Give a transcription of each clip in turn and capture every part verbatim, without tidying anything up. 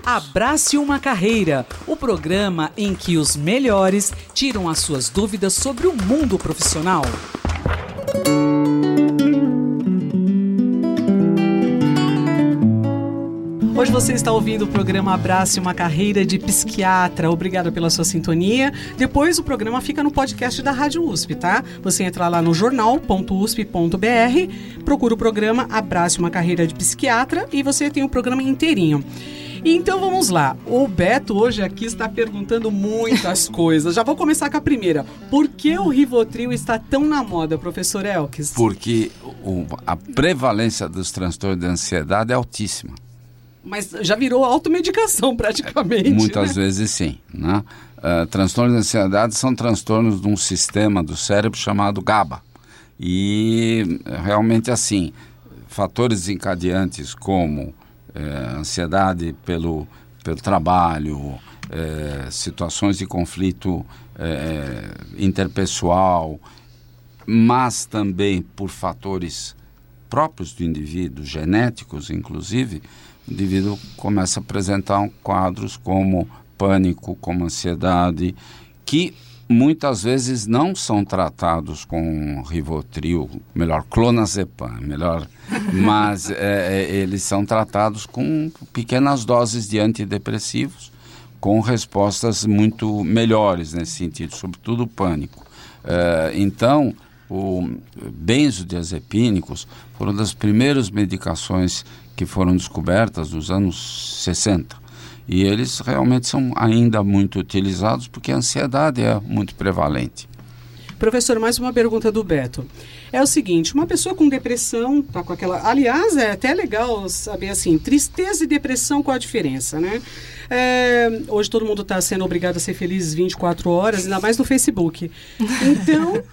Abrace uma Carreira, o programa em que os melhores tiram as suas dúvidas sobre o mundo profissional. Hoje você está ouvindo o programa Abrace uma Carreira de Psiquiatra. Obrigada pela sua sintonia. Depois o programa fica no podcast da Rádio U S P, tá? Você entra lá no jornal ponto u s p ponto b r, procura o programa Abrace uma Carreira de Psiquiatra e você tem o programa inteirinho. Então vamos lá, o Beto hoje aqui está perguntando muitas coisas. Já vou começar com a primeira. Por que o Rivotril está tão na moda, professor Elkes? Porque o, a prevalência dos transtornos de ansiedade é altíssima. Mas já virou automedicação praticamente. Muitas né? vezes sim, né? Uh, transtornos de ansiedade são transtornos de um sistema do cérebro chamado GABA. E realmente assim, fatores desencadeantes como eh, ansiedade pelo, pelo trabalho, eh, situações de conflito eh, interpessoal, mas também por fatores próprios do indivíduo, genéticos inclusive, o indivíduo começa a apresentar quadros como pânico, como ansiedade, que muitas vezes não são tratados com Rivotril, melhor, clonazepam, melhor, mas é, eles são tratados com pequenas doses de antidepressivos, com respostas muito melhores nesse sentido, sobretudo o pânico. É, então, os benzodiazepínicos foram das primeiras medicações que foram descobertas nos anos sessenta. E eles realmente são ainda muito utilizados porque a ansiedade é muito prevalente. Professor, mais uma pergunta do Beto. É o seguinte, uma pessoa com depressão, tá com aquela... Aliás, é até legal saber assim, tristeza e depressão, qual a diferença, né? É, hoje todo mundo está sendo obrigado a ser feliz vinte e quatro horas, ainda mais no Facebook. Então,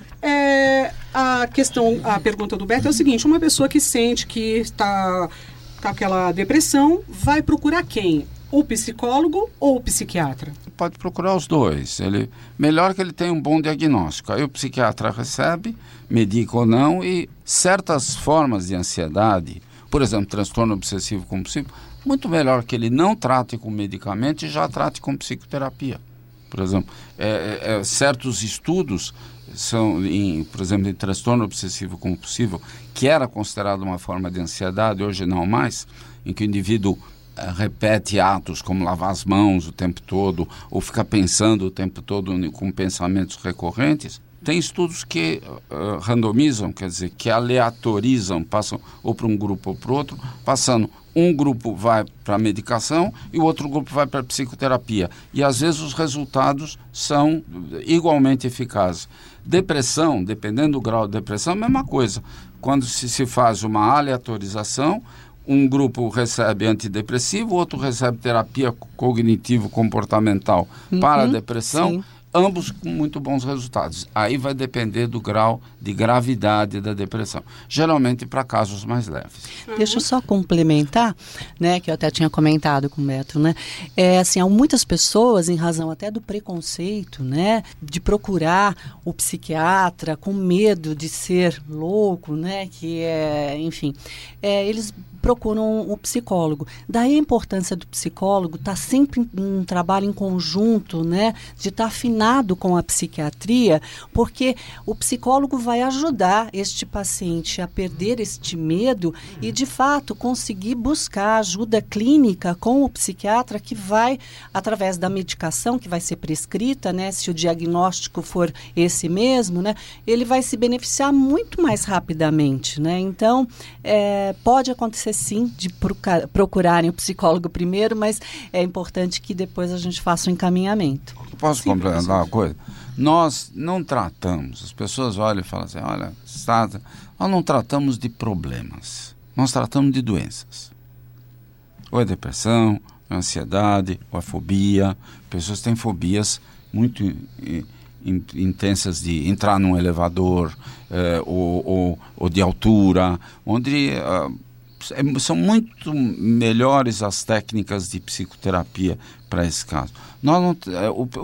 é, a questão, a pergunta do Beto é o seguinte, uma pessoa que sente que está com aquela depressão, vai procurar quem? O psicólogo ou o psiquiatra? Pode procurar os dois. Ele, melhor que ele tenha um bom diagnóstico. Aí o psiquiatra recebe, medica ou não, e certas formas de ansiedade, por exemplo, transtorno obsessivo compulsivo, muito melhor que ele não trate com medicamento e já trate com psicoterapia. Por exemplo, é, é, certos estudos são, em, por exemplo, em transtorno obsessivo compulsivo, que era considerado uma forma de ansiedade, hoje não mais, em que o indivíduo repete atos como lavar as mãos o tempo todo ou fica pensando o tempo todo com pensamentos recorrentes. Tem estudos que uh, randomizam, quer dizer, que aleatorizam, passam ou para um grupo ou para o outro, passando um grupo vai para a medicação e o outro grupo vai para a psicoterapia. E às vezes os resultados são igualmente eficazes. Depressão, dependendo do grau de depressão, é a mesma coisa. Quando se, se faz uma aleatorização, um grupo recebe antidepressivo, o outro recebe terapia cognitivo-comportamental uhum, para a depressão, sim. Ambos com muito bons resultados. Aí vai depender do grau de gravidade da depressão, geralmente para casos mais leves. Deixa eu só complementar, né, que eu até tinha comentado com o Beto, né, é assim, há muitas pessoas, em razão até do preconceito, né, de procurar o psiquiatra com medo de ser louco, né, que é, enfim, é, eles procuram o psicólogo. Daí a importância do psicólogo estar tá sempre em um trabalho em conjunto, né, de estar tá afinado com a psiquiatria, porque o psicólogo vai ajudar este paciente a perder este medo e, de fato, conseguir buscar ajuda clínica com o psiquiatra que vai, através da medicação que vai ser prescrita, né, se o diagnóstico for esse mesmo, né, ele vai se beneficiar muito mais rapidamente, né? Então, é, pode acontecer sim de procurarem o psicólogo primeiro, mas é importante que depois a gente faça o um encaminhamento. Posso sim, complementar uma coisa? Nós não tratamos, as pessoas olham e falam assim, olha, nós não tratamos de problemas, nós tratamos de doenças. Ou é depressão, ou é ansiedade, ou é fobia. Pessoas têm fobias muito in, intensas de entrar num elevador, eh, ou, ou, ou de altura, onde... Uh, são muito melhores as técnicas de psicoterapia para esse caso. Nós não, o, o,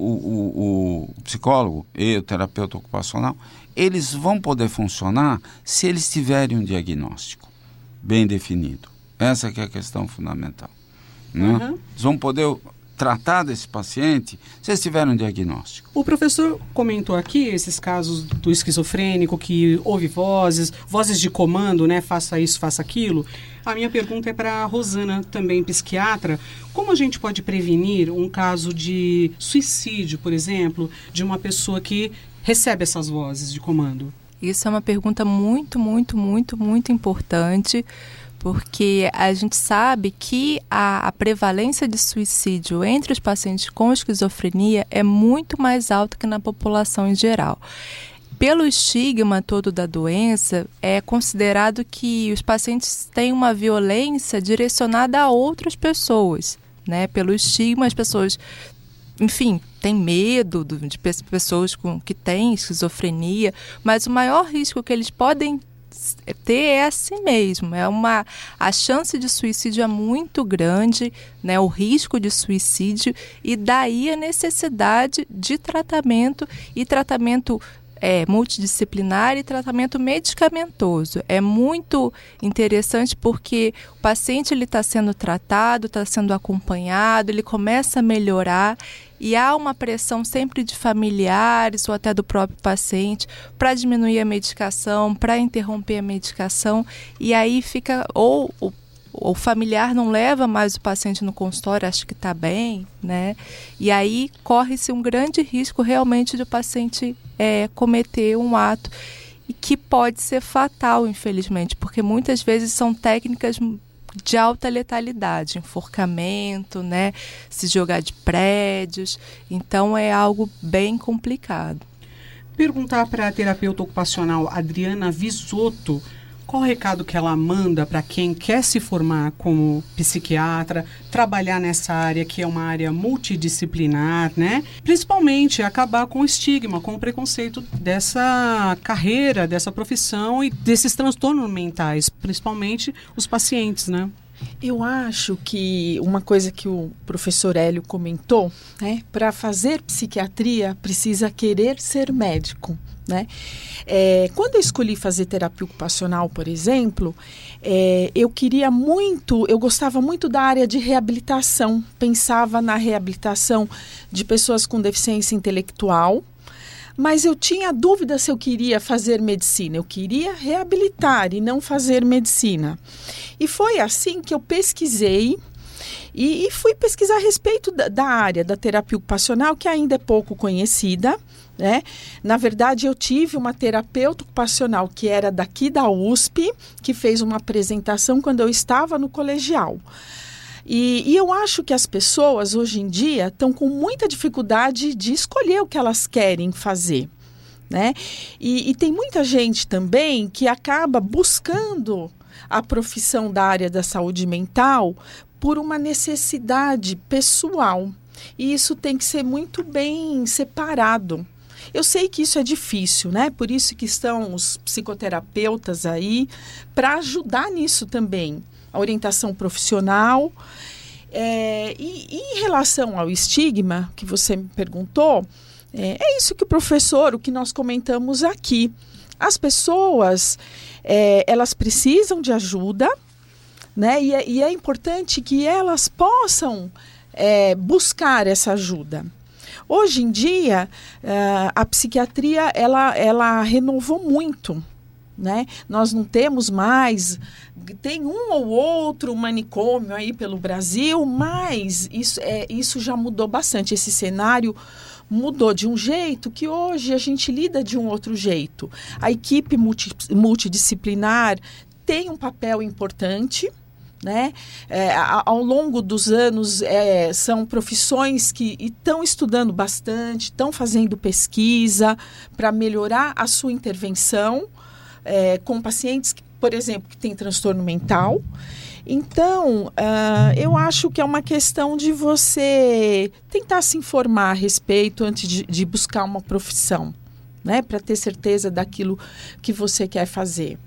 o, o psicólogo e o terapeuta ocupacional, eles vão poder funcionar se eles tiverem um diagnóstico bem definido. Essa que é a questão fundamental. né? Uhum. Eles vão poder tratar desse paciente se eles tiverem um diagnóstico. O professor comentou aqui esses casos do esquizofrênico que ouve vozes, vozes de comando, né? Faça isso, faça aquilo. A minha pergunta é para a Rosana, também psiquiatra. Como a gente pode prevenir um caso de suicídio, por exemplo, de uma pessoa que recebe essas vozes de comando? Isso é uma pergunta muito, muito, muito, muito importante, porque a gente sabe que a, a prevalência de suicídio entre os pacientes com esquizofrenia é muito mais alta que na população em geral. Pelo estigma todo da doença, é considerado que os pacientes têm uma violência direcionada a outras pessoas, né? Pelo estigma, as pessoas, enfim, têm medo de pessoas com, que têm esquizofrenia, mas o maior risco que eles podem ter é a si mesmo, é uma, a chance de suicídio é muito grande, né, o risco de suicídio, e daí a necessidade de tratamento e tratamento é, multidisciplinar e tratamento medicamentoso. É muito interessante porque o paciente está sendo tratado, está sendo acompanhado, ele começa a melhorar e há uma pressão sempre de familiares ou até do próprio paciente para diminuir a medicação, para interromper a medicação, e aí fica, ou o o familiar não leva mais o paciente no consultório, acha que está bem, né? E aí corre-se um grande risco realmente de o paciente é, cometer um ato e que pode ser fatal, infelizmente, porque muitas vezes são técnicas de alta letalidade, enforcamento, né? Se jogar de prédios, então é algo bem complicado. Perguntar para a terapeuta ocupacional Adriana Visotto qual o recado que ela manda para quem quer se formar como psiquiatra, trabalhar nessa área que é uma área multidisciplinar, né? Principalmente acabar com o estigma, com o preconceito dessa carreira, dessa profissão e desses transtornos mentais, principalmente os pacientes, né? Eu acho que uma coisa que o professor Hélio comentou, né, para fazer psiquiatria precisa querer ser médico. Né? É, quando eu escolhi fazer terapia ocupacional, por exemplo, é, eu queria muito, eu gostava muito da área de reabilitação, pensava na reabilitação de pessoas com deficiência intelectual, mas eu tinha dúvida se eu queria fazer medicina, eu queria reabilitar e não fazer medicina. E foi assim que eu pesquisei e, e fui pesquisar a respeito da, da área da terapia ocupacional, que ainda é pouco conhecida. Né? Na verdade, eu tive uma terapeuta ocupacional que era daqui da U S P, que fez uma apresentação quando eu estava no colegial. E, e eu acho que as pessoas, hoje em dia, estão com muita dificuldade de escolher o que elas querem fazer. Né? E, e tem muita gente também que acaba buscando a profissão da área da saúde mental por uma necessidade pessoal. E isso tem que ser muito bem separado. Eu sei que isso é difícil, né? Por isso que estão os psicoterapeutas aí para ajudar nisso também. A orientação profissional. É, e, e em relação ao estigma, que você me perguntou, é, é isso que o professor, o que nós comentamos aqui. As pessoas, é, elas precisam de ajuda, né? E é, e é importante que elas possam é, buscar essa ajuda. Hoje em dia, uh, a psiquiatria, ela, ela renovou muito, né? Nós não temos mais, tem um ou outro manicômio aí pelo Brasil, mas isso, é, isso já mudou bastante. Esse cenário mudou de um jeito que hoje a gente lida de um outro jeito. A equipe multi, multidisciplinar tem um papel importante. Né? É, ao longo dos anos, é, são profissões que estão estudando bastante, estão fazendo pesquisa para melhorar a sua intervenção é, com pacientes, que, por exemplo, que têm transtorno mental. Então, uh, eu acho que é uma questão de você tentar se informar a respeito antes de, de buscar uma profissão, né? Para ter certeza daquilo que você quer fazer.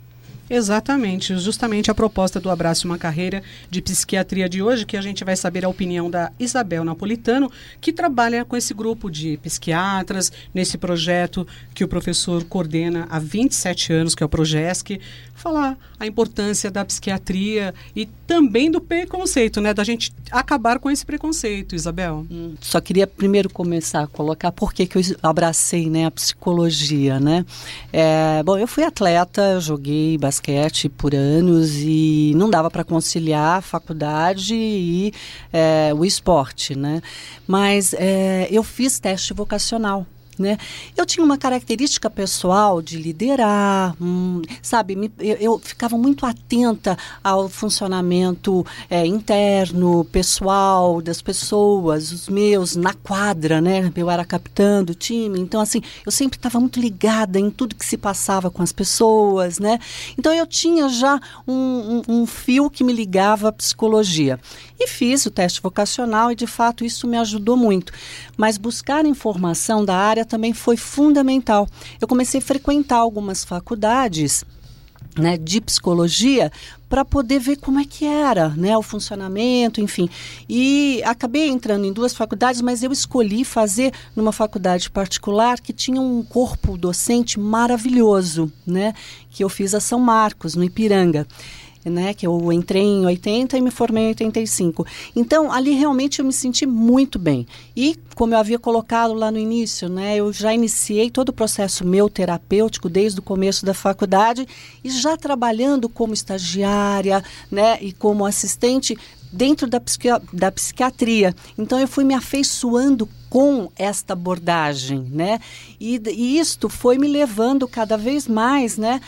Exatamente, justamente a proposta do Abrace Uma Carreira de Psiquiatria de hoje, que a gente vai saber a opinião da Isabel Napolitano, que trabalha com esse grupo de psiquiatras, nesse projeto que o professor coordena há vinte e sete anos, que é o Progesc, falar a importância da psiquiatria e também do preconceito, né, da gente acabar com esse preconceito, Isabel. Hum, só queria primeiro começar a colocar por que que eu abracei, né, a psicologia, né. É, bom, eu fui atleta, eu joguei basquete por anos e não dava para conciliar a faculdade e é, o esporte, né, mas é, eu fiz teste vocacional. Né? Eu tinha uma característica pessoal de liderar, hum, sabe, me, eu, eu ficava muito atenta ao funcionamento é, interno, pessoal das pessoas, os meus, na quadra, né? Eu era capitã do time, então assim, eu sempre estava muito ligada em tudo que se passava com as pessoas, né? Então eu tinha já um, um, um fio que me ligava à psicologia. E fiz o teste vocacional e, de fato, isso me ajudou muito. Mas buscar informação da área também foi fundamental. Eu comecei a frequentar algumas faculdades, né, de psicologia para poder ver como é que era, né, o funcionamento, enfim. E acabei entrando em duas faculdades, mas eu escolhi fazer numa faculdade particular que tinha um corpo docente maravilhoso, né, que eu fiz a São Marcos, no Ipiranga. Né, que eu entrei em oitenta e me formei em oitenta e cinco. Então, ali realmente eu me senti muito bem. E, como eu havia colocado lá no início, né, eu já iniciei todo o processo meu terapêutico desde o começo da faculdade e já trabalhando como estagiária, né, e como assistente dentro da, psiqui- da psiquiatria. Então, eu fui me afeiçoando com esta abordagem, né? E, e isto foi me levando cada vez mais, né,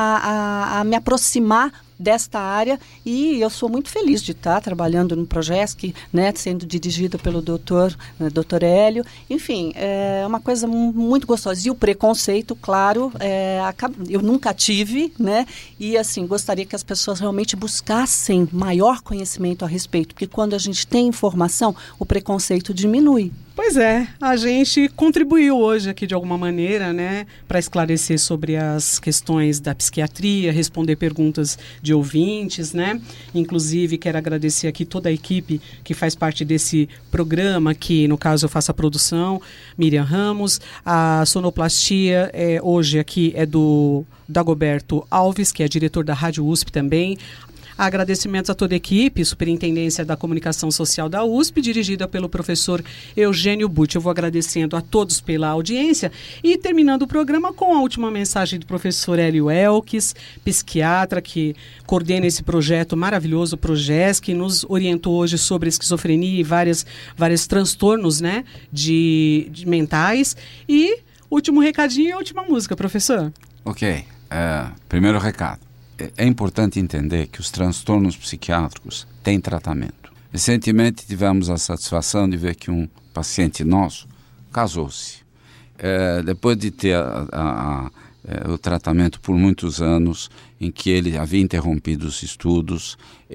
a, a, a me aproximar desta área, e eu sou muito feliz de estar trabalhando no Progesc, né, sendo dirigida pelo doutor, né, doutor Hélio. Enfim, é uma coisa muito gostosa. E o preconceito, claro, é, eu nunca tive, né, e assim, gostaria que as pessoas realmente buscassem maior conhecimento a respeito, porque quando a gente tem informação, o preconceito diminui. Pois é, a gente contribuiu hoje aqui de alguma maneira, né, para esclarecer sobre as questões da psiquiatria, responder perguntas de ouvintes, né? Inclusive, quero agradecer aqui toda a equipe que faz parte desse programa, que no caso eu faço a produção, Miriam Ramos, a sonoplastia é, hoje aqui é do Dagoberto Alves, que é diretor da Rádio U S P também. Agradecimentos a toda a equipe, Superintendência da Comunicação Social da U S P, dirigida pelo professor Eugênio Butti. Eu vou agradecendo a todos pela audiência e terminando o programa com a última mensagem do professor Hélio Elques, psiquiatra que coordena esse projeto maravilhoso, o Progesc, que nos orientou hoje sobre esquizofrenia e várias, vários transtornos, né, de, de mentais. E último recadinho e última música, professor. Ok. Uh, primeiro recado. É importante entender que os transtornos psiquiátricos têm tratamento. Recentemente tivemos a satisfação de ver que um paciente nosso casou-se. É, depois de ter a, a, a, é, o tratamento por muitos anos, em que ele havia interrompido os estudos,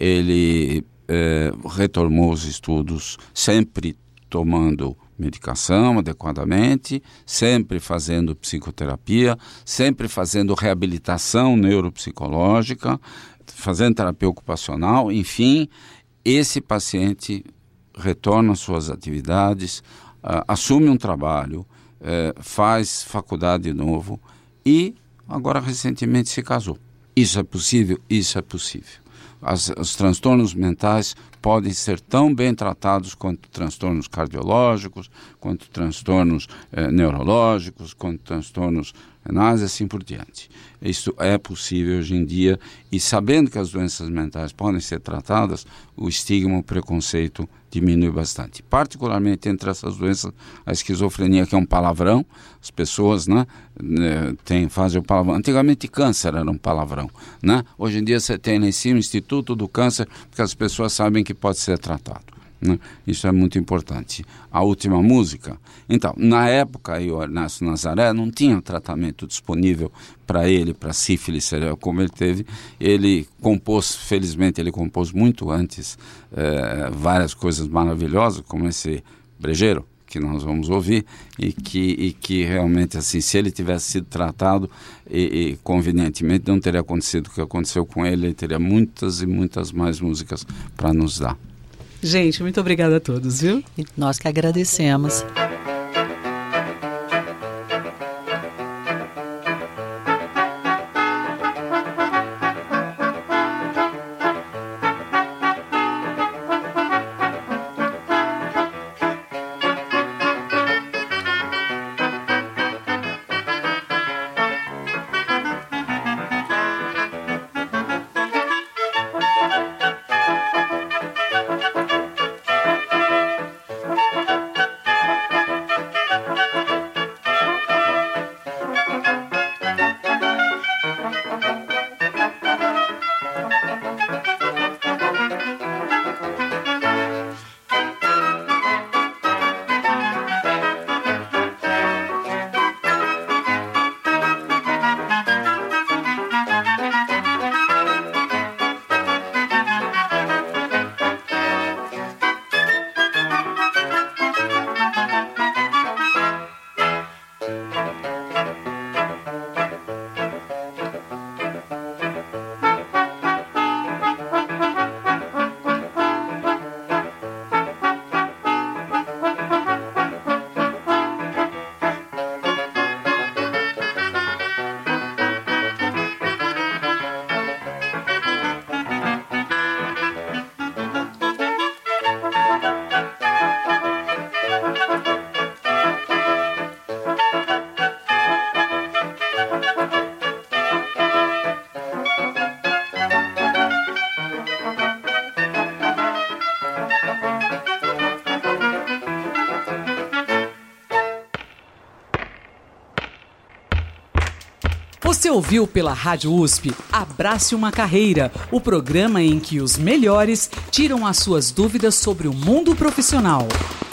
ele é, retomou os estudos, sempre tomando medicação adequadamente, sempre fazendo psicoterapia, sempre fazendo reabilitação neuropsicológica, fazendo terapia ocupacional, enfim, esse paciente retorna às suas atividades, uh, assume um trabalho, uh, faz faculdade de novo e agora recentemente se casou. Isso é possível? Isso é possível. As, os transtornos mentais podem ser tão bem tratados quanto transtornos cardiológicos, quanto transtornos eh, neurológicos, quanto transtornos renais e assim por diante. Isso é possível hoje em dia e sabendo que as doenças mentais podem ser tratadas, o estigma, o preconceito diminui bastante. Particularmente entre essas doenças, a esquizofrenia, que é um palavrão, as pessoas, né, tem, fazem o palavrão. Antigamente câncer era um palavrão, né? Hoje em dia você tem lá em cima o Instituto do Câncer, porque as pessoas sabem que pode ser tratado, né? Isso é muito importante. A última música, então, na época aí o Ernesto Nazaré não tinha tratamento disponível para ele, para sífilis cerebral, como ele teve. Ele compôs, felizmente ele compôs muito antes eh, várias coisas maravilhosas, como esse brejeiro, que nós vamos ouvir e que, e que realmente, assim, se ele tivesse sido tratado e, e convenientemente, não teria acontecido o que aconteceu com ele, ele teria muitas e muitas mais músicas para nos dar. Gente, muito obrigada a todos, viu? E nós que agradecemos. Você ouviu pela Rádio U S P Abrace uma Carreira, o programa em que os melhores tiram as suas dúvidas sobre o mundo profissional.